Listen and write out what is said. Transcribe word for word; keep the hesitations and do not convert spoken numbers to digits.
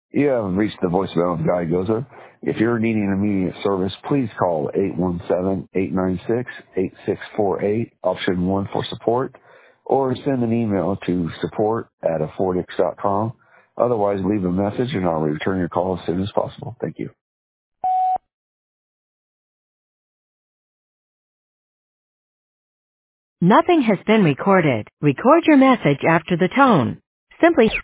You have reached the voicemail of Guy Goza. If you're needing immediate service, please call eight one seven, eight nine six, eight six four eight, option one for support, or send an email to support at affordix dot com. Otherwise, leave a message and I'll return your call as soon as possible. Thank you. Nothing has been recorded. Record your message after the tone. Simply